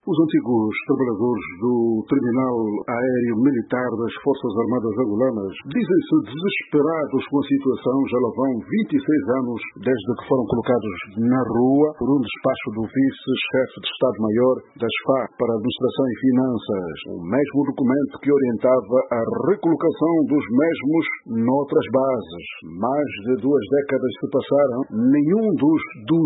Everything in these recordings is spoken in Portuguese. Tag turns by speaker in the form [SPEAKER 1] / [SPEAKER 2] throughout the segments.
[SPEAKER 1] Os antigos trabalhadores do Terminal Aéreo Militar das Forças Armadas Angolanas dizem-se desesperados com a situação. Já lá vão 26 anos desde que foram colocados na rua por um despacho do vice-chefe de Estado-Maior das FARC para a Administração e Finanças. O mesmo documento que orientava a recolocação dos mesmos noutras bases. Mais de 2 décadas se passaram, nenhum dos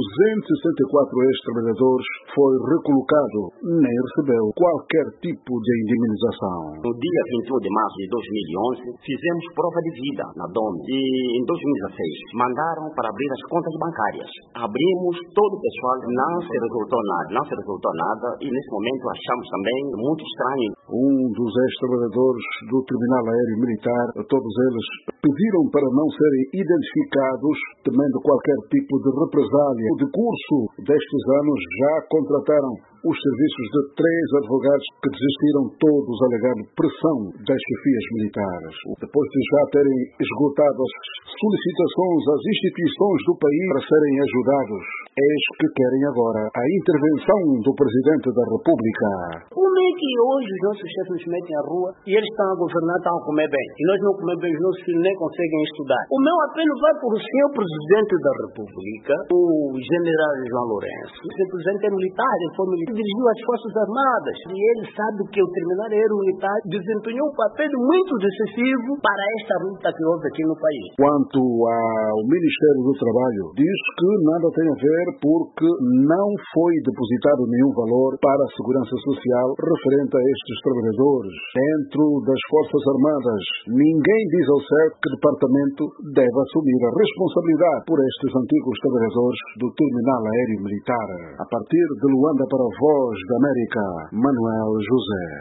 [SPEAKER 1] 264 ex-trabalhadores foi recolocado, nem recebeu qualquer tipo de indemnização.
[SPEAKER 2] No dia 21 de março de 2011, fizemos prova de vida na DOM e em 2016 mandaram para abrir as contas bancárias. Abrimos, todo o pessoal, não se resultou nada e nesse momento achamos também muito estranho.
[SPEAKER 1] Um dos ex-trabalhadores do Terminal Aéreo Militar, todos eles pediram para não serem identificados, temendo qualquer tipo de represália. No decurso destes anos já contrataram os serviços de 3 advogados que desistiram todos alegando pressão das chefias militares. Depois de já terem esgotado as solicitações às instituições do país para serem ajudados, eis que querem agora a intervenção do Presidente da República.
[SPEAKER 3] Como é que hoje os nossos chefes nos metem à rua e eles estão a governar, estão a comer bem? E nós não comemos bem, os nossos filhos nem conseguem estudar. O meu apelo vai para o senhor Presidente da República, o General João Lourenço. O senhor Presidente é militar, ele foi militar, dirigiu as Forças Armadas. E ele sabe que o Terminal Aéreo Militar desempenhou um papel muito decisivo para esta luta que houve aqui no país.
[SPEAKER 1] Quanto ao Ministério do Trabalho, diz que nada tem a ver porque não foi depositado nenhum valor para a Segurança Social referente a estes trabalhadores. Dentro das Forças Armadas, ninguém diz ao certo que departamento deve assumir a responsabilidade por estes antigos trabalhadores do Terminal Aéreo Militar. A partir de Luanda para a Voz da América, Manuel José.